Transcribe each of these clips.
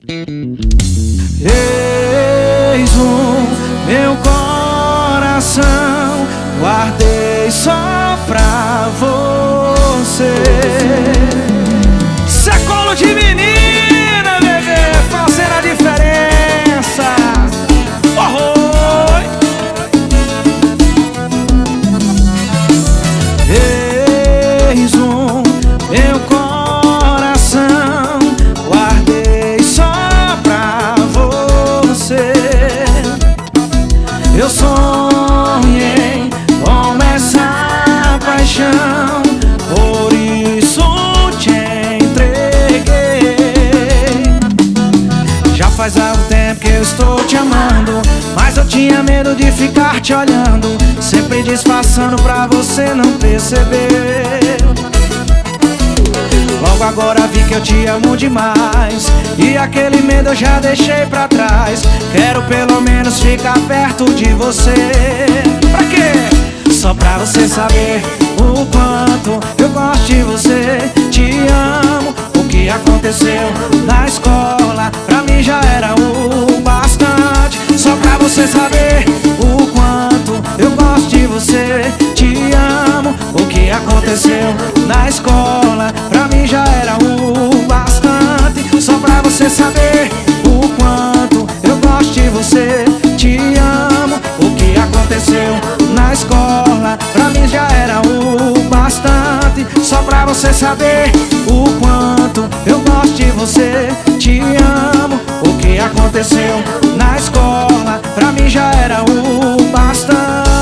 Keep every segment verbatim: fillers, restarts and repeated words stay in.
Eis o meu coração, guardei só pra você. Século de menina, bebê, fazendo a diferença. Oh, eis o meu coração, guardei só pra você. Eu sonhei com essa paixão, por isso te entreguei. Já faz algum tempo que eu estou te amando, mas eu tinha medo de ficar te olhando, sempre disfarçando pra você não perceber. Logo agora vi que eu te amo demais, e aquele medo eu já deixei pra trás. Quero pelo menos ficar perto de você. Pra quê? Só pra você saber o quanto eu gosto de você. Te amo. O que aconteceu na escola pra mim já era o bastante. Só pra você saber o quanto eu gosto de você. Te amo. O que aconteceu na escola pra mim já era o bastante. Só pra você saber o quanto eu gosto de você. Te amo. O que aconteceu na escola pra mim já era o bastante. Só pra você saber o quanto eu gosto de você. Te amo. O que aconteceu na escola pra mim já era o bastante.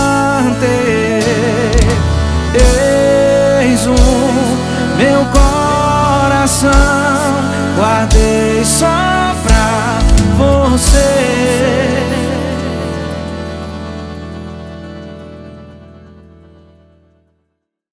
Eis o meu coração, guardei só pra você.